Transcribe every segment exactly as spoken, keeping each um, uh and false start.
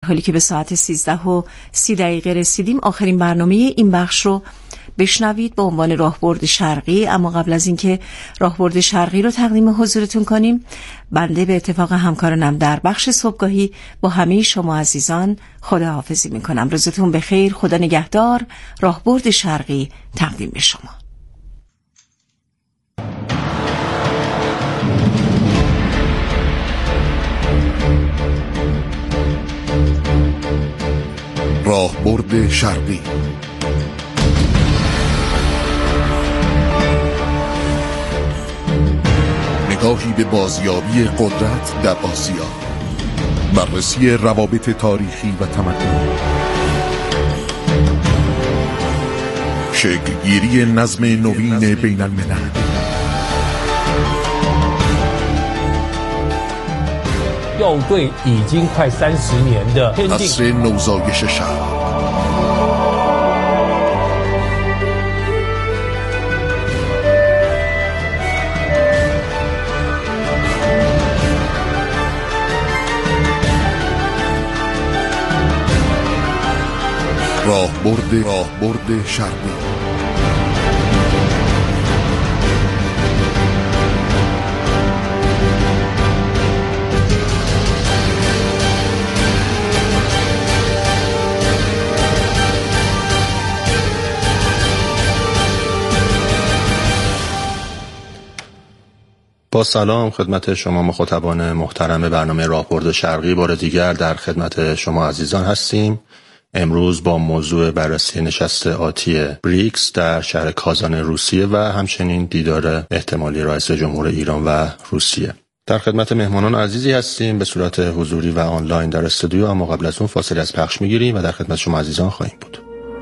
حالی که به ساعت سیزده و سی دقیقه رسیدیم آخرین برنامه این بخش رو بشنوید با عنوان راهبرد شرقی. اما قبل از اینکه راهبرد شرقی رو تقدیم حضورتون کنیم، بنده به اتفاق همکارانم در بخش صبحگاهی با همه شما عزیزان خداحافظی میکنم. روزتون بخیر، خدا نگهدار. راهبرد شرقی تقدیم به شما. راهبرد شرقی، نگاهی به بازیابی قدرت در آسیا، بررسی روابط تاریخی و تمدنی، شکل‌گیری نظم نوین بین الملل، 又对已经快三十年的签订 عصر نوزایش شهر، راهبرد راهبرد شرقی. با سلام خدمت شما مخاطبان محترم برنامه راهبرد شرقی، بار دیگر در خدمت شما عزیزان هستیم. امروز با موضوع بررسی نشست آتی بریکس در شهر کازان روسیه و همچنین دیدار احتمالی رئیس جمهور ایران و روسیه. در خدمت مهمانان عزیزی هستیم به صورت حضوری و آنلاین در استودیو، اما قبل از اون فاصله از پخش میگیریم و در خدمت شما عزیزان خواهیم بود.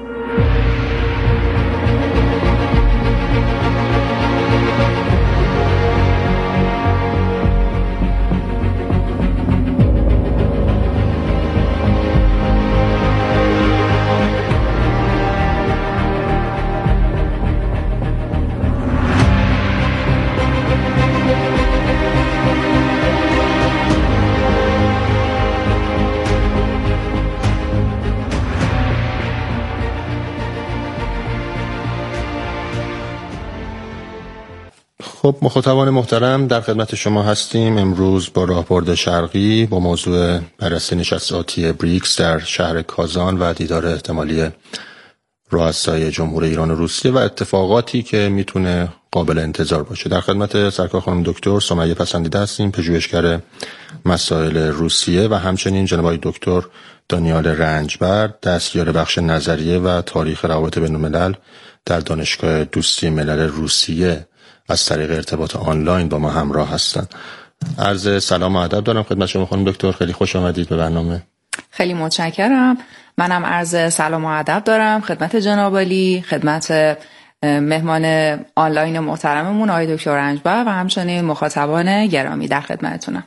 خب مخاطبان محترم، در خدمت شما هستیم امروز با راهبرد شرقی با موضوع بررسی نشست آتی بریکس در شهر کازان و دیدار احتمالی رؤسای جمهور ایران و روسیه و اتفاقاتی که میتونه قابل انتظار باشه. در خدمت سرکار خانم دکتر سمیه پسندیده هستیم، پژوهشگر مسائل روسیه، و همچنین جناب دکتر دانیال رنجبر، دستیار بخش نظریه و تاریخ روابط بین‌الملل در دانشگاه دوستی ملل روسیه از طریق ارتباط آنلاین با ما همراه هستند. عرض سلام و ادب دارم خدمت شما خانم دکتر، خیلی خوش آمدید به برنامه. خیلی متشکرم. منم عرض سلام و ادب دارم خدمت جناب عالی، خدمت مهمان آنلاین محترممون آقای دکتر رنجبر و همچنین مخاطبان گرامی در خدمتتونم.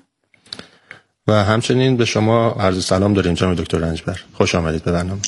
و همچنین به شما عرض سلام داریم جناب دکتر رنجبر، خوش آمدید به برنامه.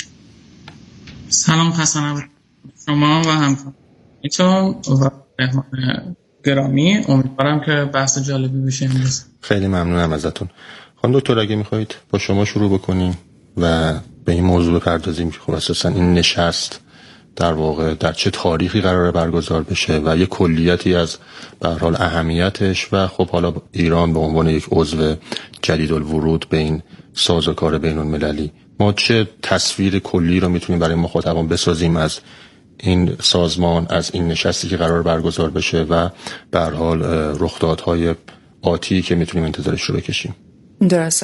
سلام خسته شما و همکارانتون و مهمان گرامی، امیدوارم که بحث جالبی بشه امروز. خیلی ممنونم ازتون. خانم دکتر اگه میخواید با شما شروع بکنیم و به این موضوع بپردازیم که خب اساسا این نشست در واقع در چه تاریخی قراره برگزار بشه و یک کلیتی از به هر حال اهمیتش و خب حالا ایران به عنوان یک عضو جدید الورود به این سازوکار بین‌المللی ما چه تصویر کلی رو میتونیم برای مخاطبان بسازیم از این سازمان، از این نشستی که قرار برگزار بشه و به هر حال رخدادهای آتی که میتونیم انتظارش رو بکشیم. درسته.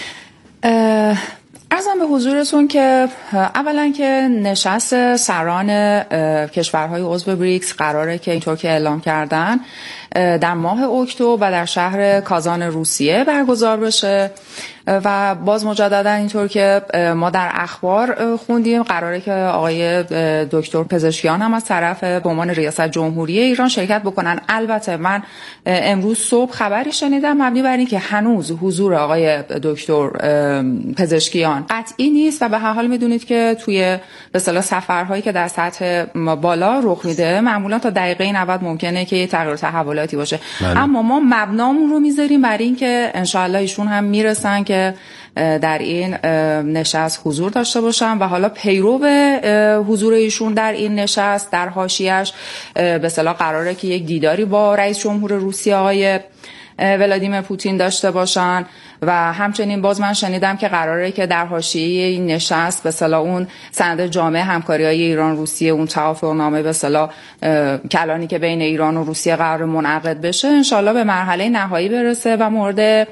عرضم به حضورتون که اولا که نشست سران کشورهای عضو بریکس قراره که اینطور که اعلام کردن در ماه اکتبر و در شهر کازان روسیه برگزار بشه و باز مجددا اینطور که ما در اخبار خوندیم قراره که آقای دکتر پزشکیان هم از طرف به عنوان ریاست جمهوری ایران شرکت بکنن. البته من امروز صبح خبری شنیدم مبنی بر این که هنوز حضور آقای دکتر پزشکیان قطعی نیست و به هر حال میدونید که توی به اصطلاح سفرهایی که در سطح بالا رخ میده معمولا تا دقیقه نود ممکنه که یه تغییر و تحول تحولاتی باشه. بله. اما ما مبنامون رو میذاریم برای اینکه انشالله ایشون هم میرسن که در این نشست حضور داشته باشن و حالا پیرو به حضور ایشون در این نشست در حاشیه‌اش به اصطلاح قراره که یک دیداری با رئیس جمهور روسیه آقای ولادیمیر پوتین داشته باشن و همچنین باز من شنیدم که قراره که در حاشیه این نشست به اصطلاح اون سند جامع همکاری‌های ایران روسیه، اون توافقنامه به اصطلاح کلانی که بین ایران و روسیه قرار منعقد بشه انشالله به مرحله نهایی برسه و مورد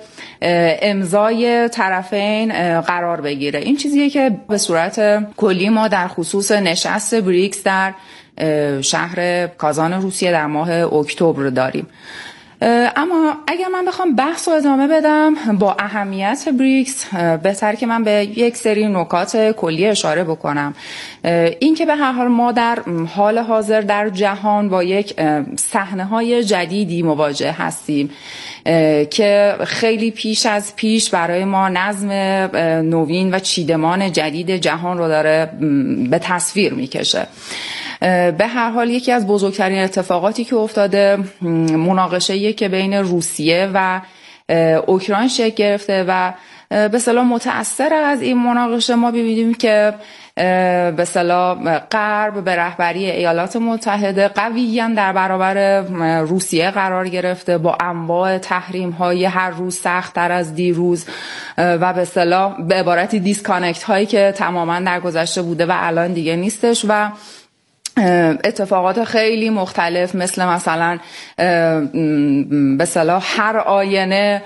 امضای طرفین قرار بگیره. این چیزیه که به صورت کلی ما در خصوص نشست بریکس در شهر کازان روسیه در ماه اکتبر داریم. اما اگر من بخوام بحث رو ادامه بدم با اهمیت بریکس، بهتر که من به یک سری نکات کلی اشاره بکنم. این که به هر حال ما در حال حاضر در جهان با یک صحنه‌های جدیدی مواجه هستیم که خیلی پیش از پیش برای ما نظم نوین و چیدمان جدید جهان رو داره به تصویر میکشه. به هر حال یکی از بزرگترین اتفاقاتی که افتاده مناقشه‌ای که بین روسیه و اوکراین شکل گرفته و به اصطلاح متأثر از این مناقشه ما ببینیم که به اصطلاح غرب به رهبری ایالات متحده قویاً در برابر روسیه قرار گرفته با انواع تحریم‌های هر روز سخت‌تر از دیروز و به اصطلاح به عبارتی دیسکانکت هایی که تماماً در گذشته بوده و الان دیگه نیستش و اتفاقات خیلی مختلف مثل مثلا به اصطلاح هر آینه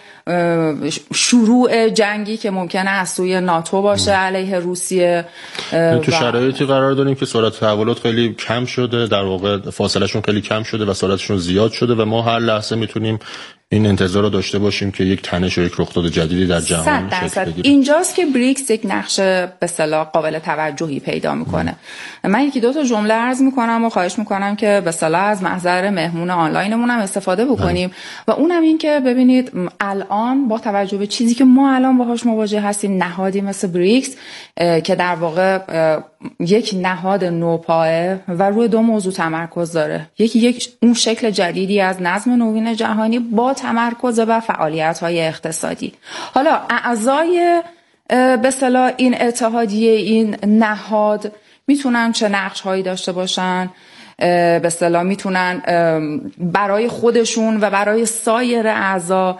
شروع جنگی که ممکنه از سوی ناتو باشه علیه روسیه. تو شرایطی قرار داریم که سرعت تحولات خیلی کم شده، در واقع فاصلهشون خیلی کم شده و سرعتشون زیاد شده و ما هر لحظه میتونیم این انتظار رو داشته باشیم که یک تنش و یک رخداد جدیدی در جهان شکل بگیره. اینجاست که بریکس یک نقش به اصطلاح قابل توجهی پیدا میکنه. من یکی دو تا جمله عرض میکنم و خواهش میکنم که به اصطلاح از محضر مهمون آنلاینمون هم استفاده بکنیم و اونم این که ببینید الان با توجه به چیزی که ما الان باهاش مواجه هستیم، نهادی مثل بریکس که در واقع یک نهاد نوپایه و روی دو موضوع تمرکز داره. یکی یک اون شکل جدیدی از نظم نوین جهانی با تمرکز بر فعالیت‌های اقتصادی. حالا اعضای به اصطلاح این اتحادیه، این نهاد میتونن چه نقش‌هایی داشته باشن، به اصطلاح میتونن برای خودشون و برای سایر اعضا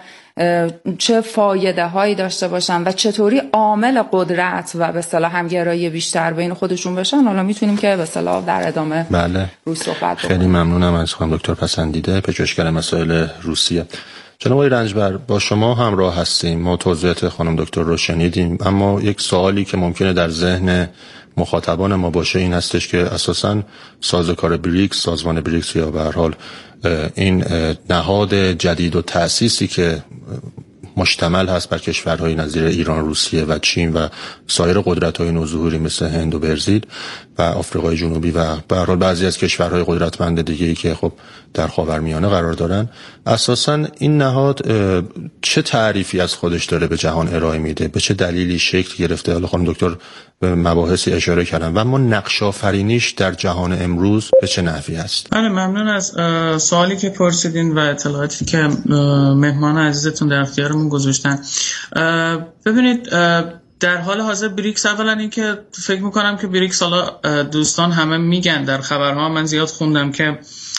چه فایده هایی داشته باشن و چطوری عامل قدرت و به اصطلاح همگرایی بیشتر بین خودشون بشن. حالا میتونیم که به اصطلاح در ادامه بله. روی صحبت بکنیم. خیلی ممنونم از خانم دکتر پسندیده، پژوهشگر مسائل روسیه. جناب آقای رنجبر، با شما همراه هستیم. ما توضیحات خانم دکتر رو شنیدیم، اما یک سوالی که ممکنه در ذهن مخاطبان ما باشه این هستش که اساساً سازوکار بریکس، سازمان بریکس یا به هر حال این نهاد جدید و تأسیسی که مشتمل هست بر کشورهای نظیر ایران، روسیه و چین و سایر قدرت‌های نوظهوری مثل هند و برزیل و آفریقای جنوبی و به هر حال بعضی از کشورهای قدرتمند دیگه‌ای که خب در خاورمیانه قرار دارن، اساساً این نهاد چه تعریفی از خودش داره به جهان ارائه میده، به چه دلیلی شکل گرفته؟ حالا خانم دکتر به مباحثی اشاره کردن و اما نقش آفرینیش در جهان امروز به چه نحوی است؟ بله، ممنون از سوالی که پرسیدین و اطلاعاتی که مهمان عزیزتون در اختیارمون گذاشتن. ببینید در حال حاضر بریکس، اولا این که فکر میکنم که بریکس، حالا دوستان همه میگن در خبرها، من زیاد خوندم که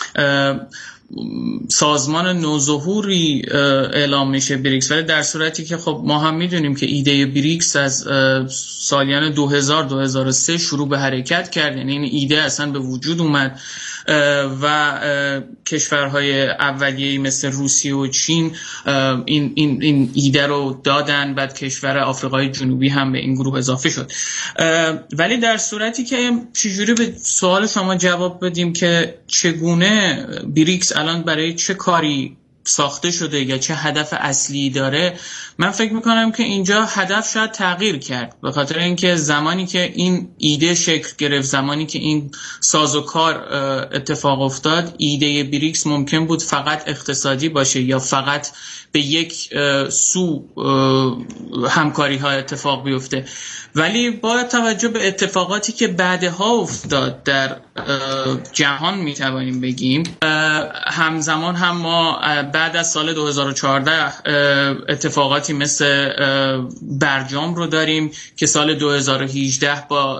سازمان نوظهوری اعلام میشه بریکس، ولی در صورتی که خب ما هم میدونیم که ایده بریکس از سالیان دو هزار دو هزار و سه شروع به حرکت کرد. یعنی این ایده اصلا به وجود اومد و کشورهای اولیه‌ای مثل روسیه و چین این این این ایده رو دادن، بعد کشور آفریقای جنوبی هم به این گروه اضافه شد. ولی در صورتی که چجوری به سوال شما جواب بدیم که چگونه بریکس الان برای چه کاری ساخته شده یا چه هدف اصلی داره، من فکر میکنم که اینجا هدف شاید تغییر کرد، به خاطر اینکه زمانی که این ایده شکل گرفت، زمانی که این سازوکار اتفاق افتاد، ایده بریکس ممکن بود فقط اقتصادی باشه یا فقط به یک سو همکاری ها اتفاق بیفته. ولی با توجه به اتفاقاتی که بعدها افتاد در جهان میتوانیم بگیم، همزمان هم ما بعد از سال دو هزار و چهارده اتفاقاتی مثل برجام رو داریم که سال دو هزار و هجده با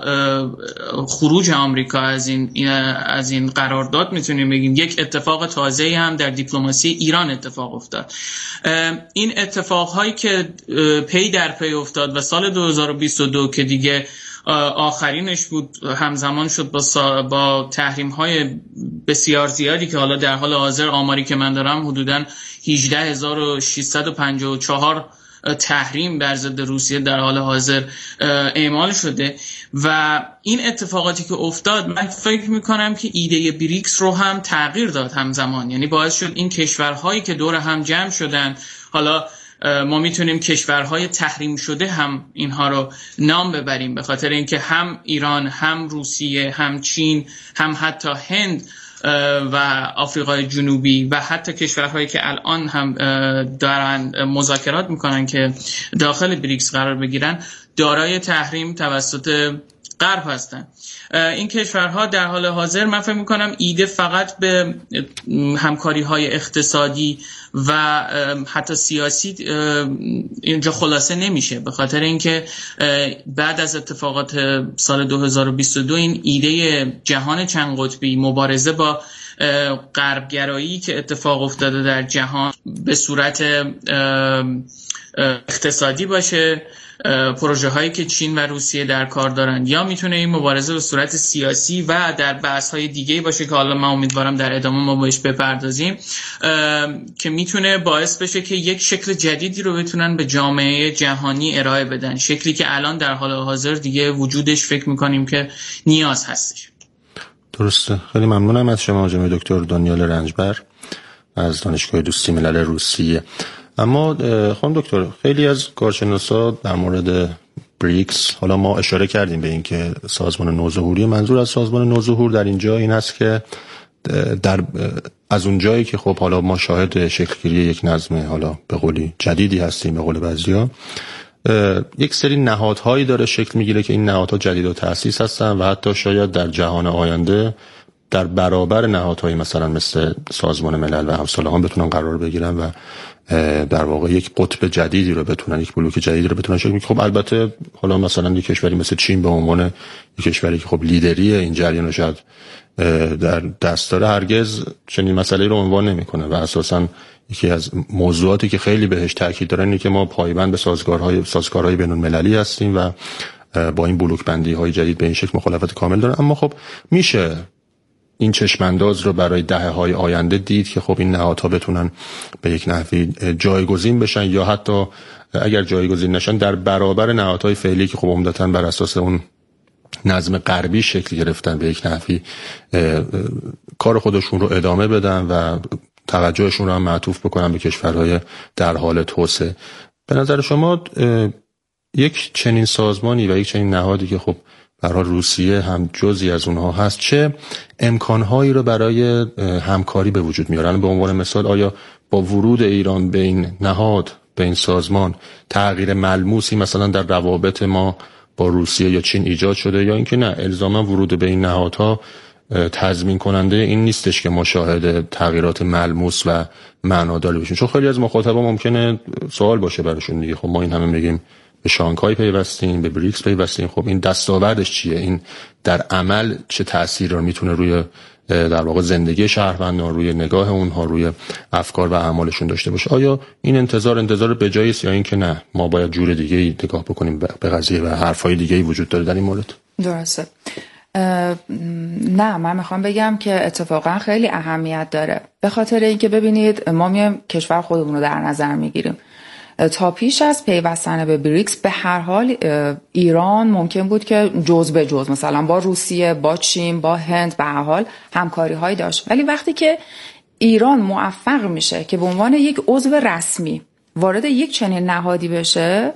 خروج آمریکا از این از این قرارداد میتونیم بگیم یک اتفاق تازه‌ای هم در دیپلماسی ایران اتفاق افتاد. این اتفاقهایی که پی در پی افتاد و سال دو هزار و بیست و دو که دیگه آخرینش بود، همزمان شد با با تحریم‌های بسیار زیادی که حالا در حال حاضر آماری که من دارم حدوداً هجده هزار و ششصد و پنجاه و چهار تحریم بر ضد روسیه در حال حاضر اعمال شده. و این اتفاقاتی که افتاد، من فکر میکنم که ایده بریکس رو هم تغییر داد همزمان، یعنی باعث شد این کشورهایی که دور هم جمع شدن، حالا ما میتونیم کشورهای تحریم شده هم اینها رو نام ببریم، به خاطر اینکه هم ایران، هم روسیه، هم چین، هم حتی هند و آفریقای جنوبی و حتی کشورهایی که الان هم دارن مذاکرات میکنن که داخل بریکس قرار بگیرن، دارای تحریم توسط غرب هستن. این کشورها در حال حاضر من فکر میکنم ایده فقط به همکاری های اقتصادی و حتی سیاسی اینجا خلاصه نمیشه، به خاطر اینکه بعد از اتفاقات سال دو هزار و بیست و دو این ایده جهان چند قطبی، مبارزه با غربگرایی که اتفاق افتاده در جهان به صورت اقتصادی باشه، پروژه هایی که چین و روسیه در کار دارن، یا میتونه این مبارزه به صورت سیاسی و در بحث های دیگه باشه که حالا من امیدوارم در ادامه ما بهش بپردازیم، که میتونه باعث بشه که یک شکل جدیدی رو بتونن به جامعه جهانی ارائه بدن، شکلی که الان در حال حاضر دیگه وجودش فکر میکنیم که نیاز هستش. درسته. خیلی ممنونم از شما جناب دکتر دانیال رنجبر از دانشگاه دوستی ملل روسیه. اما خانم دکتر، خیلی از کارشناسا در مورد بریکس، حالا ما اشاره کردیم به این که سازمان نوظهوری، منظور از سازمان نوظهور در اینجا این است که در از اون جایی که خب حالا ما شاهد شکلگیری یک نظم حالا به قولی جدیدی هستیم، به قول بعضیا یک سری نهادهایی داره شکل میگیره که این نهادها جدید و تأسیس هستن و حتی شاید در جهان آینده در برابر نهادهایی مثلا مثل سازمان ملل و همسالهان بتونن قرار بگیرن و در واقع یک قطب جدیدی رو بتونن، یک بلوک جدیدی رو بتونن شکل بدن. خب البته حالا مثلا یک کشوری مثل چین به عنوان یک کشوری که خب لیدری این جریان رو شاید در دست داره، هرگز چنین مسئله رو عنوان نمیکنه و اساساً یکی از موضوعاتی که خیلی بهش تاکید دارن اینه که ما پایبند به سازگارهای سازگارهای بین‌المللی هستیم و با این بلوک بندی های جدید به این شکل مخالفت کامل دارن. اما خب میشه این چشمانداز رو برای دهه‌های آینده دید که خب این نهادها بتونن به یک نحوی جایگزین بشن یا حتی اگر جایگزین نشن در برابر نهادهای فعلی که خب عمدتاً بر اساس اون نظم غربی شکل گرفتن به یک نحوی کار خودشون رو ادامه بدن و توجهشون رو هم معطوف بکنن به کشورهای در حال توسعه. به نظر شما یک چنین سازمانی و یک چنین نهادی که خب برای روسیه هم جزئی از اونها هست، چه امکانهایی رو برای همکاری به وجود میارن؟ به عنوان مثال، آیا با ورود ایران به این نهاد، به این سازمان، تغییر ملموسی مثلا در روابط ما با روسیه یا چین ایجاد شده، یا اینکه نه الزاما ورود به این نهادها تضمین کننده این نیستش که ما شاهد تغییرات ملموس و معناداری بشیم؟ چون خیلی از مخاطبا ممکنه سوال باشه براشون دیگه، خب ما این همه میگیم به شانگهای پیوستیم، به بریکس پیوستیم، خب این دستاوردش چیه؟ این در عمل چه تأثیر رو میتونه روی در واقع زندگی شهروندان، روی نگاه اونها، روی افکار و اعمالشون داشته باشه؟ آیا این انتظار انتظار بجایی است یا این که نه ما باید جور دیگه‌ای نگاه بکنیم به قضیه و حرفای دیگه‌ای وجود داره در این مورد؟ درسته. نه، من میخوام بگم که اتفاقا خیلی اهمیت داره، به خاطر اینکه ببینید ما میایم کشور خودمون رو در نظر میگیریم. تا پیش از پیوستن به بریکس به هر حال ایران ممکن بود که جز به جز مثلا با روسیه، با چین، با هند به هر حال همکاری هایی داشت، ولی وقتی که ایران موفق میشه که به عنوان یک عضو رسمی وارد یک چنین نهادی بشه،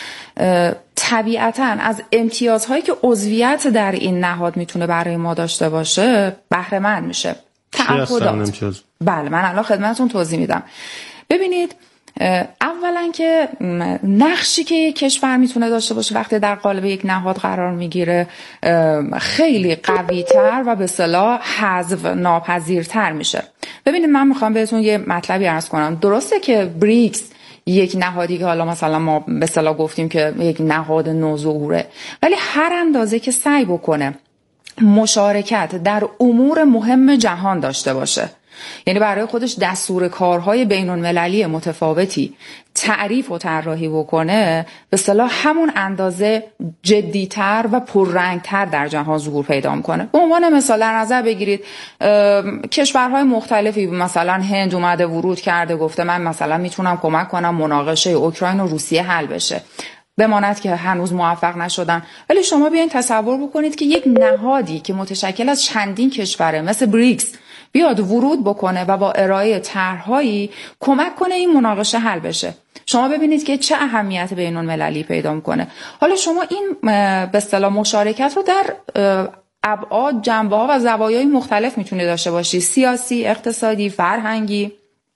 طبیعتاً از امتیازهایی که عضویت در این نهاد میتونه برای ما داشته باشه بهره مند میشه. تعهدات. بله، من الان خدمتتون توضیح میدم. ببینید، اولا که نقشی که یک کشور میتونه داشته باشه وقتی در قالب یک نهاد قرار میگیره خیلی قوی‌تر و به اصطلاح حذف ناپذیرتر میشه. ببینید، من میخوام بهتون یه مطلبی عرض کنم. درسته که بریکس یک نهادی که حالا مثلا ما به اصطلاح گفتیم که یک نهاد نوظهوره، ولی هر اندازه که سعی بکنه مشارکت در امور مهم جهان داشته باشه، یعنی برای خودش دستور کارهای بین المللی متفاوتی تعریف و طراحی بکنه، به اصطلاح همون اندازه جدیتر و پررنگتر در جهان ظهور پیدا میکنه. به عنوان مثال در نظر بگیرید کشورهای مختلفی، مثلا هند اومده ورود کرده گفته من مثلا میتونم کمک کنم مناقشه اوکراین و روسیه حل بشه، بماند که هنوز موفق نشدن. ولی شما بیاین تصور بکنید که یک نهادی که متشکل از چندین کشوره مثل بریکس بیاد ورود بکنه و با ارائه طرح‌هایی کمک کنه این مناقشه حل بشه. شما ببینید که چه اهمیت بین المللی پیدا میکنه. حالا شما این به اصطلاح مشارکت رو در ابعاد، جنبه‌ها و زوایای مختلف میتونید داشته باشی، سیاسی، اقتصادی، فرهنگی.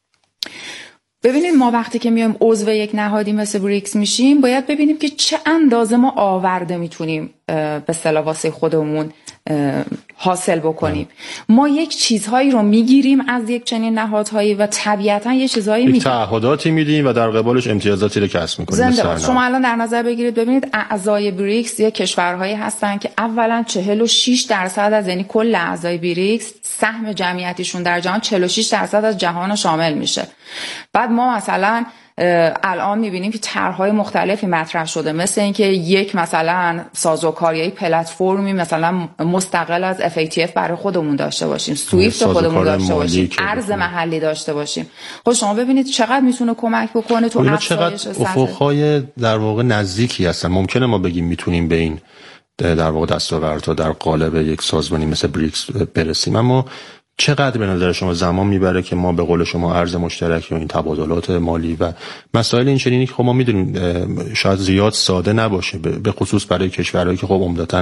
ببینید، ما وقتی که میایم عضو یک نهادی مثل بریکس میشیم باید ببینیم که چه اندازه ما آورده میتونیم به اصطلاح واسه خودمون حاصل بکنیم. ما یک چیزهایی رو میگیریم از یک چنین نهادهایی و طبیعتا یه چیزهایی میگیریم، تعهداتی میدیم و در قبالش امتیازاتی رو کسب میکنیم. شما الان در نظر بگیرید، ببینید اعضای بریکس یک کشورهایی هستن که اولا چهل و شش درصد از، یعنی کل اعضای بریکس سهم جمعیتیشون در جهان چهل و شش درصد از جهان شامل میشه. بعد ما مثلا الان میبینیم که طرح‌های مختلفی مطرح شده، مثل اینکه یک مثلا سازوکاری پلتفرمی مثلا مستقل از اف ای تی اف برای خودمون داشته باشیم، سویفت خودمون داشته باشیم، ارز محلی داشته باشیم. خب شما ببینید چقدر میتونه کمک بکنه تو افزایش سطح. افق‌های در واقع نزدیکی هستن. ممکنه ما بگیم میتونیم به این در واقع دستاوردها در قالب یک سازمانی مثل بریکس برسیم، اما چقدر به نظر شما زمان میبره که ما به قول شما ارز مشترک یا این تبادلات مالی و مسائل این چنینی که خب ما میدونیم شاید زیاد ساده نباشه، به خصوص برای کشورهایی که خب عمدتاً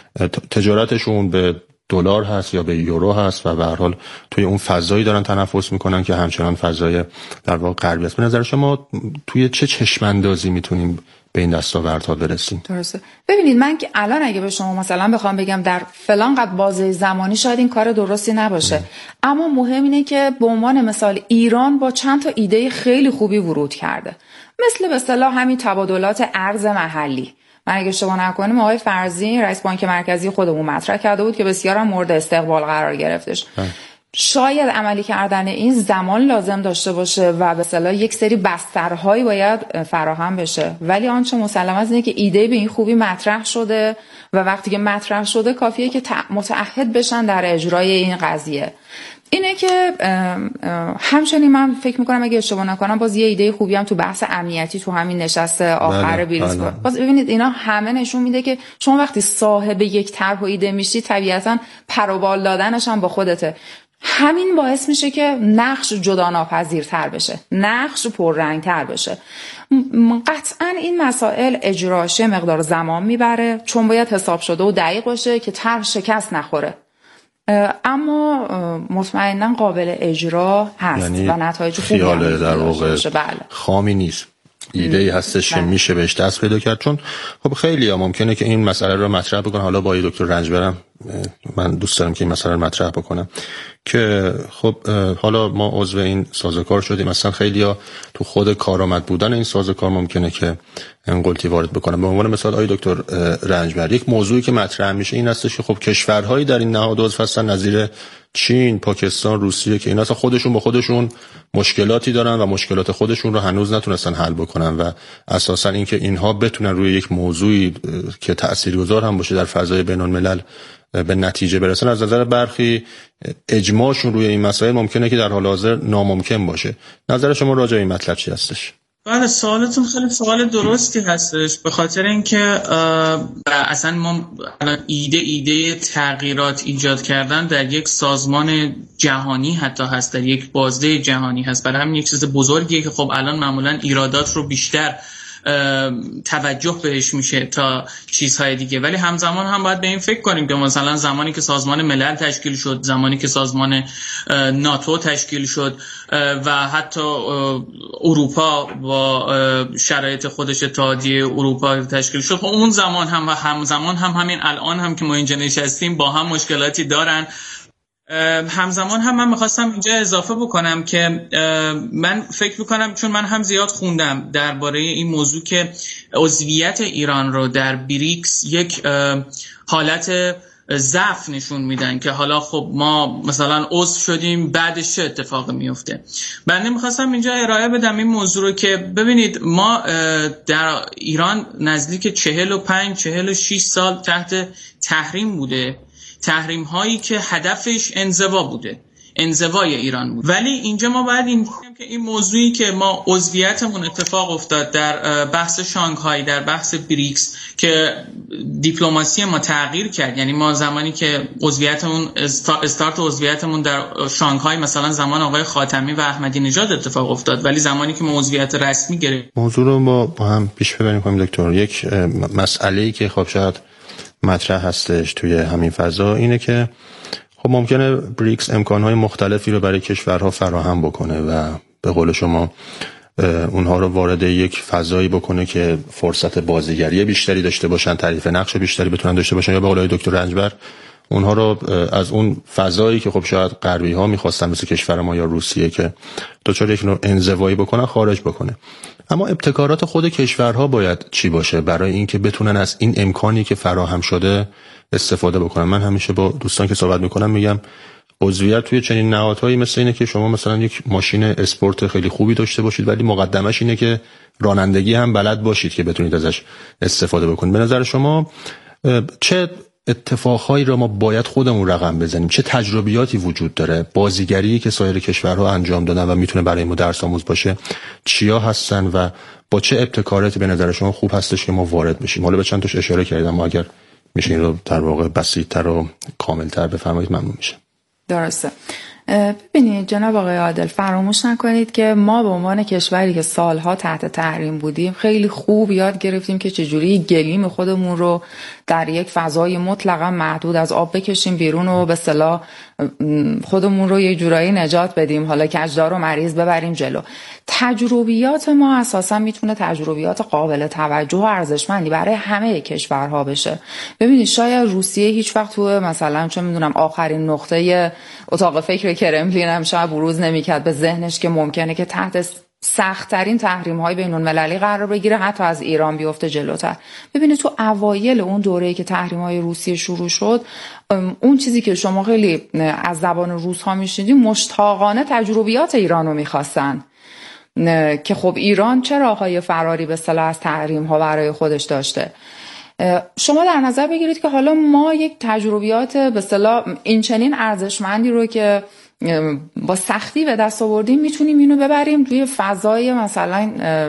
تجارتشون به دلار هست یا به یورو هست و به هر حال توی اون فضایی دارن تنفس میکنن که همچنان فضای در واقع غربی است. به نظر شما توی چه چشم‌اندازی میتونیم به این دستاوردها برسیم؟ درسته. ببینید، من که الان اگه به شما مثلا بخوام بگم در فلان قد بازه زمانی شاید این کار درستی نباشه، ام. اما مهم اینه که به عنوان مثال ایران با چند تا ایده خیلی خوبی ورود کرده، مثل به اصطلاح همین تبادلات ارز محلی. من اگه اشتباه نکنم آقای فرزین رئیس بانک مرکزی خودمون مطرح کرده بود که بسیار هم مورد استقبال قرار گرفتش. ام. شاید عملی کردن این زمان لازم داشته باشه و به اصطلاح یک سری بسترهایی باید فراهم بشه، ولی آنچه مسلم است اینه که ایده به این خوبی مطرح شده و وقتی که مطرح شده کافیه که متعهد بشن در اجرای این قضیه. اینه که همچنین من فکر میکنم اگه اشتباه نکنم باز یه ایده خوبی هم تو بحث امنیتی تو همین نشست آخر بریکس بود. باز ببینید اینا همه نشون میده که شما وقتی صاحب یک طرح و ایده میشی طبیعتا پر و بال دادنش هم با خودته. همین باعث میشه که نقش جدا ناپذیرتر بشه، نقش پررنگتر بشه. قطعا این مسائل اجراش مقدار زمان میبره چون باید حساب شده و دقیق باشه که طرح شکست نخوره، اما مطمئنا قابل اجرا هست، یعنی و نتایج خوبی خیال در واقع خامی نیست، ایده ای هستش که میشه بهش دست پیدا کرد. چون خب خیلی ها ممکنه که این مسئله رو مطرح بکنن، حالا با دکتر رنجبرم من دوست دارم که این مسئله رو مطرح بکنم که خب حالا ما عضو این سازوکار شدیم، مثلا خیلی ها تو خود کارآمد بودن این سازوکار ممکنه که انقلتی وارد بکنن. به عنوان مثال آقای دکتر رنجبر یک موضوعی که مطرح میشه این هستش که خب کشورهایی در این نهاد عضو هستن نظیر چین، پاکستان، روسیه که اینا اصلا خودشون با خودشون مشکلاتی دارن و مشکلات خودشون رو هنوز نتونستن حل بکنن و اساسا اینکه اینها بتونن روی یک موضوعی که تاثیرگذار هم باشه در فضای بین الملل به نتیجه برسن، از نظر برخی اجماعشون روی این مسائل ممکنه که در حال حاضر ناممکن باشه. نظر شما راجع به این مطلب چی هستش؟ بله، سوالتون خیلی سوال درستی هستش، به خاطر اینکه اصلا ما ایده ایده تغییرات ایجاد کردن در یک سازمان جهانی حتی هست، در یک بازده جهانی هست، برای همین یک چیز بزرگیه که خب الان معمولا ایرادات رو بیشتر توجه بهش میشه تا چیزهای دیگه، ولی همزمان هم باید به این فکر کنیم که مثلا زمانی که سازمان ملل تشکیل شد، زمانی که سازمان ناتو تشکیل شد و حتی اروپا با شرایط خودش اتحادیه اروپا تشکیل شد، خب اون زمان هم و همزمان هم همین الان هم که ما اینجا نشستیم با هم مشکلاتی دارن. همزمان هم من میخواستم اینجا اضافه بکنم که من فکر میکنم، چون من هم زیاد خوندم درباره این موضوع که عضویت ایران رو در بریکس یک حالت ضعف نشون میدن که حالا خب ما مثلا عضو شدیم بعدش چه اتفاقی میفته. بنده میخواستم اینجا ارائه بدم این موضوع رو که ببینید ما در ایران نزدیک چهل و پنج چهل و شش سال تحت تحریم بوده، تحریم هایی که هدفش انزوا بوده، انزوای ایران بود. ولی اینجا ما باید این که این موضوعی که ما عضویتمون اتفاق افتاد در بحث شانگهای، در بحث بریکس که دیپلماسی ما تغییر کرد، یعنی ما زمانی که عضویتمون استارت عضویتمون در شانگهای مثلا زمان آقای خاتمی و احمدی نژاد اتفاق افتاد، ولی زمانی که ما عضویت رسمی گرفتیم. موضوع رو ما با هم پیش ببریم کنیم دکتر. یک مسئله‌ای که خب شاید مطرح هستش توی همین فضا اینه که خب ممکنه بریکس امکانهای مختلفی رو برای کشورها فراهم بکنه و به قول شما اونها رو وارد یک فضایی بکنه که فرصت بازیگری بیشتری داشته باشن، تعریف نقش بیشتری بتونن داشته باشن، یا به قول دکتر رنجبر اونها رو از اون فضایی که خب شاید غربی ها میخواستن مثل کشور ما یا روسیه که دچار یک نوع انزوایی بکنن خارج بکنه. اما ابتکارات خود کشورها باید چی باشه برای اینکه بتونن از این امکانی که فراهم شده استفاده بکنن. من همیشه با دوستان که صحبت میکنم میگم عضویت توی چنین نهادهایی مثل اینه که شما مثلا یک ماشین اسپورت خیلی خوبی داشته باشید ولی مقدمش اینه که رانندگی هم بلد باشید که بتونید ازش استفاده بکنید. به نظر شما چه اتفاقهایی را ما باید خودمون رقم بزنیم؟ چه تجربیاتی وجود داره؟ بازیگری که سایر کشورها انجام دادن و میتونه برای ما درس آموز باشه چیا هستن و با چه ابتکاراتی به نظر شما خوب هستش که ما وارد بشیم؟ حالا به چند تاش اشاره کردم، اما اگر میشه این رو در واقع بسیط‌تر و کامل‌تر بفرمایید ممنون میشه. درسته. ببینید جناب آقای عادل، فراموش نکنید که ما به عنوان کشوری که سالها تحت تحریم بودیم خیلی خوب یاد گرفتیم که چجوری گلیم خودمون رو در یک فضای مطلقا محدود از آب بکشیم بیرون و به اصطلاح خودمون رو یه جورایی نجات بدیم، حالا کجدار و مریض ببریم جلو. تجربیات ما اساسا میتونه تجربیات قابل توجه و ارزشمندی برای همه کشورها بشه. ببینید شاید روسیه هیچ وقت تو مثلا چه میدونم آخرین نقطه اتاق فکر کرملین هم شاید بروز نمیکرد به ذهنش که ممکنه که تحت سخت‌ترین تحریم‌های بین‌المللی قرار بگیره، حتی از ایران بیفته جلوتر. ببینید تو اوایل اون دوره‌ای که تحریم‌های روسیه شروع شد، اون چیزی که شما خیلی از زبان روس‌ها می‌شنیدین مشتاقانه تجربیات ایران رو می‌خواستن که خب ایران چه راه‌های فراری به اصطلاح از تحریم‌ها برای خودش داشته. شما در نظر بگیرید که حالا ما یک تجربیات به اصطلاح این چنین ارزشمندی رو که با سختی به دست آوردیم میتونیم اینو ببریم توی فضای مثلا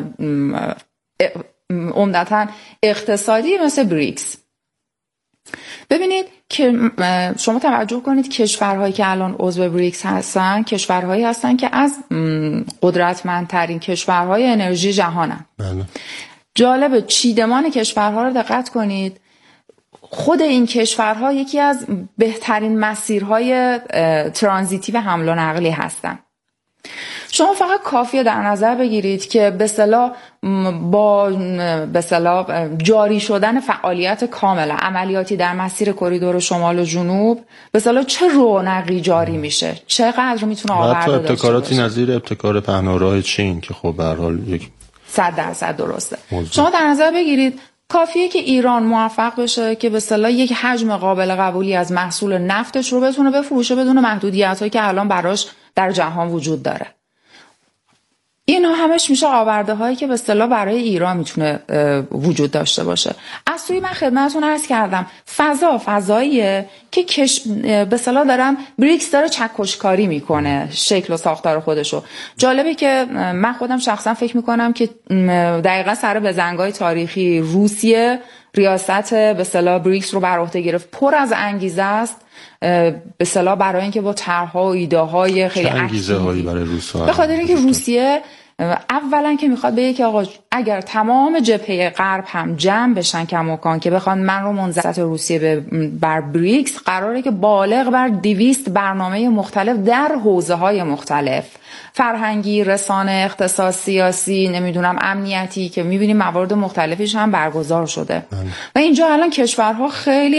عمدتاً اقتصادی مثل بریکس. ببینید که شما توجه کنید کشورهایی که الان عضو بریکس هستن کشورهایی هستن که از قدرتمندترین کشورهای انرژی جهانن. بله. جالب چیدمان کشورها رو دقت کنید، خود این کشورها یکی از بهترین مسیرهای ترانزیتی و حمل و نقلی هستن. شما فقط کافیه در نظر بگیرید که به اصطلاح با به اصطلاح جاری شدن فعالیت کامل عملیاتی در مسیر کریدور شمال و جنوب به اصطلاح چه رونقی جاری میشه، چقدر میتونه آورده داشته باشه. ابتکاراتی نظیر ابتکار پهناورهای چین که خب به هر حال یک صد درصد درسته. موضوع. شما در نظر بگیرید کافیه که ایران موفق بشه که به اصطلاح یک حجم قابل قبولی از محصول نفتش رو بتونه بفروشه بدون محدودیتایی که الان براش در جهان وجود داره. اینا همش میشه آورده هایی که به اصطلاح برای ایران میتونه وجود داشته باشه. از سوی من خدمتتون عرض کردم فضا فضاییه که کش... به اصطلاح دارم بریکس داره چکشکاری میکنه شکل و ساختار خودشو. جالبه که من خودم شخصا فکر میکنم که دقیقا سر بزنگای تاریخی روسیه ریاست به اصطلاح بریکس رو بر عهده گرفت. پر از انگیزه است به اصطلاح برای اینکه با طرح‌ها و ایده‌های خیلی انگیزه هایی برای روس‌ها، به خاطر اینکه روسیه اولا که میخواد بگه که آقا اگر تمام جبهه غرب هم جمع بشن کماکان که بخوان من رو منضبط روسیه بر بریکس، قراره که بالغ بر دویست برنامه مختلف در حوزه‌های مختلف، فرهنگی، رسانه، اقتصاد، سیاسی، نمیدونم امنیتی، که میبینیم موارد مختلفیش هم برگزار شده. من. و اینجا الان کشورها خیلی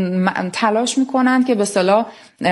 تلاش میکنن که به اصطلاح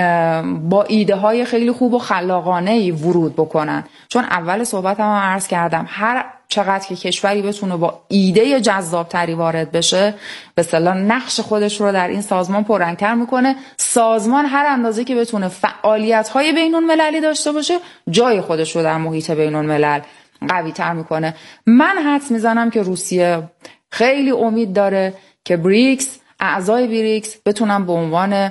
با ایده های خیلی خوب و خلاقانه‌ای ورود بکنن، چون اول صحبت هم عرض کردم هر چقدر که کشوری بتونه با ایده جذابتری وارد بشه به اصطلاح نقش خودش رو در این سازمان پررنگ‌تر میکنه. سازمان هر اندازه که بتونه فعالیت‌های بین‌المللی داشته باشه جای خودش رو در محیط بین‌الملل قوی‌تر میکنه. من حدس میزنم که روسیه خیلی امید داره که بریکس، اعضای بریکس بتونن به عنوان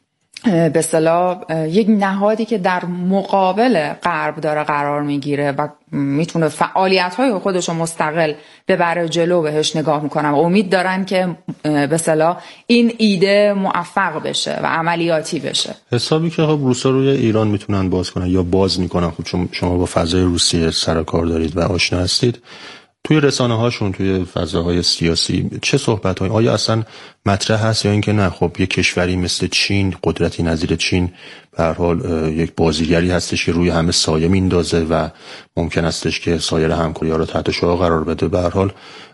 به اصطلاح یک نهادی که در مقابل غرب داره قرار میگیره و میتونه فعالیت‌های خودش رو مستقل ببره جلو بهش نگاه میکنن و امید دارن که به اصطلاح این ایده موفق بشه و عملیاتی بشه. حسابی که خب روسا روی ایران میتونن باز کنن یا باز میکنن، خب چون شما با فضای روسیه سر و کار دارید و آشنا هستید، توی رسانه هاشون، توی فضاهای سیاسی چه صحبت های آیا اصلا مطرح هست یا اینکه نه خب یک کشوری مثل چین، قدرتی نظیر چین به هر حال یک بازیگری هستش که روی همه سایه میندازه و ممکن استش که سایر همکاری‌ها رو تحت شعاع قرار بده. به هر حال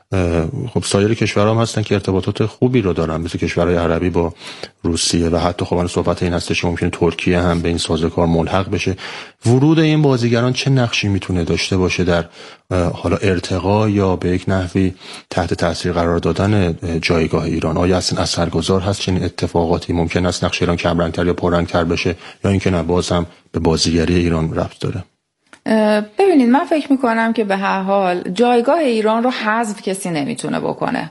خب سایر کشورها هم هستن که ارتباطات خوبی رو دارن، مثل کشورهای عربی با روسیه و حتی خب صحبت این هستش که ممکنه ترکیه هم به این سازوکار ملحق بشه. ورود این بازیگران چه نقشی میتونه داشته باشه در حالا ارتقا یا به یک نحوی تحت تاثیر قرار دادن جایگاه ایران؟ آیا اصلا اثرگذار هست چنین اتفاقاتی؟ ممکن است نقش ایران کم رنگتر یا پررنگتر بشه یا اینکه نه باز هم به بازیگری ایران ربط داره؟ ببینید من فکر میکنم که به هر حال جایگاه ایران رو حذف کسی نمیتونه بکنه.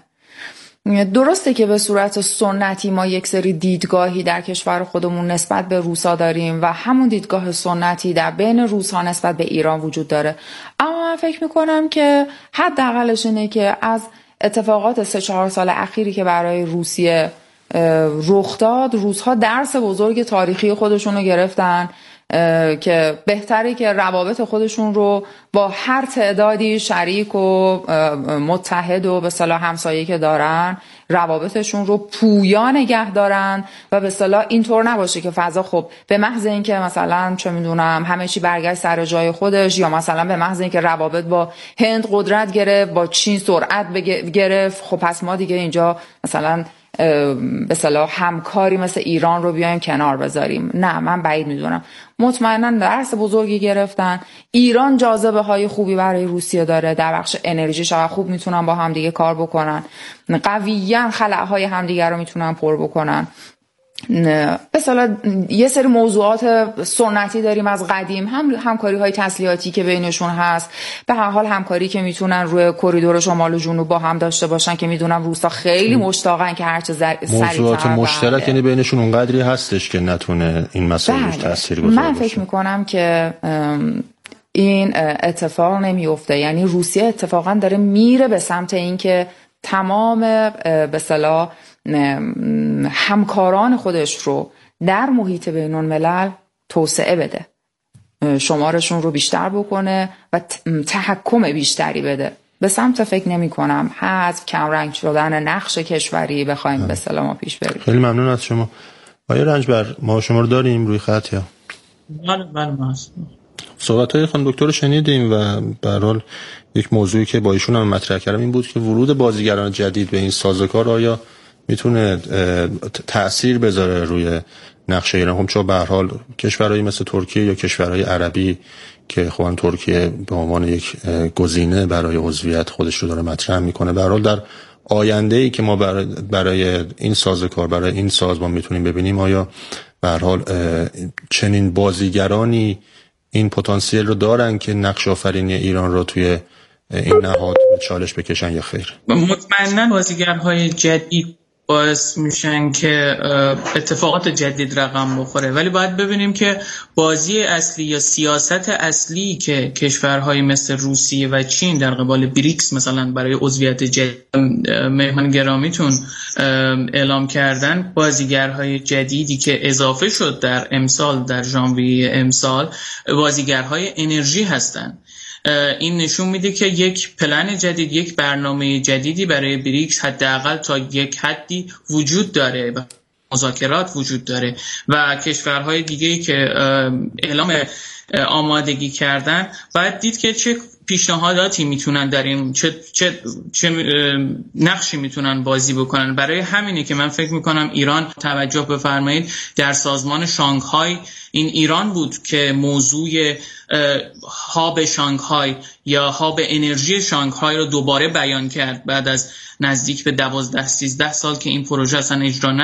درسته که به صورت سنتی ما یک سری دیدگاهی در کشور خودمون نسبت به روسا داریم و همون دیدگاه سنتی در بین روسا نسبت به ایران وجود داره، اما من فکر میکنم که حداقلش اینه که از اتفاقات سه چهار سال اخیری که برای روسیه رخ داد، روس‌ها درس بزرگ تاریخی خودشون رو گرفتن که بهتره که روابط خودشون رو با هر تعدادی شریک و متحد و به اصطلاح همسایه که دارن روابطشون رو پویا نگه دارن و به اصطلاح اینطور نباشه که فضا خب به محض اینکه مثلا چه میدونم همه چی برگشت سر جای خودش، یا مثلا به محض اینکه روابط با هند قدرت گرفت، با چین سرعت گرفت، خب پس ما دیگه اینجا مثلا به اصطلاح همکاری مثل ایران رو بیایم کنار بذاریم. نه، من بعید میدونم. مطمئنا درس بزرگی گرفتن. ایران جاذبه های خوبی برای روسیه داره، در بخش انرژی شاید خوب میتونن با هم دیگه کار بکنن، قویاً خلاهای همدیگه رو میتونن پر بکنن. نه مثلا یه سری موضوعات سنتی داریم از قدیم، هم همکاری های تسلیحاتی که بینشون هست، به هر حال همکاری که میتونن روی کریدور شمال و جنوب با هم داشته باشن که میدونم روسا خیلی مشتاقن که هرچه سریعتر موضوعات مشترک یعنی بینشون اونقدری هستش که نتونه این مسائل روش تاثیر بذاره. من فکر میکنم که این اتفاق نمیفته، یعنی روسیه اتفاقا داره میره به سمت این که تمام به اصطلاح همکاران خودش رو در محیط بین الملل توسعه بده، شمارشون رو بیشتر بکنه و تحکم بیشتری بده. به سمت فکر نمی کنم حذف، کم رنگ شدن نقش کشوری بخوایم به اصطلاح ما پیش بریم. خیلی ممنون از شما. آیا رنجبر ما شما رو داریم روی خط یا؟ بله بله ما هست. صحبت‌های خانم دکتر رو شنیدیم و به هر حال یک موضوعی که با ایشون هم مطرح کردم این بود که ورود بازیگران جدید به این سازوکار آیا میتونه تأثیر بذاره روی نقش ایران؟ خب چون به هر حال کشورهایی مثل ترکیه یا کشورهای عربی که خب ترکیه به عنوان یک گزینه برای عضویت خودش رو داره مطرح میکنه، به هر حال در آینده‌ای که ما برای, برای این سازوکار، برای این سازمان میتونیم ببینیم، آیا به هر حال چنین بازیگرانی این پتانسیل رو دارن که نقش آفرینی ایران رو توی این نهاد به چالش بکشن یا خیر؟ مطمئنا بازیگرهای جدید باعث میشن که اتفاقات جدید رقم بخوره، ولی باید ببینیم که بازی اصلی یا سیاست اصلی که کشورهای مثل روسیه و چین در قبال بریکس مثلا برای عضویت جدید مهمان گرامیتون اعلام کردن، بازیگرهای جدیدی که اضافه شد در امسال، در ژانویه امسال، بازیگرهای انرژی هستند. این نشون میده که یک پلن جدید، یک برنامه جدیدی برای بریکس حداقل تا یک حدی وجود داره، مذاکرات وجود داره و کشورهای دیگه‌ای که اعلام آمادگی کردن باید دید که چه پیشنهاداتی میتونن در این چه, چه, چه نقشی میتونن بازی بکنن. برای همینه که من فکر میکنم ایران، توجه بفرمایید، در سازمان شانگهای این ایران بود که موضوع هاب شانگهای یا هاب انرژی شانگهای رو دوباره بیان کرد بعد از نزدیک به دوازده سیزده سال که این پروژه اصلا اجرا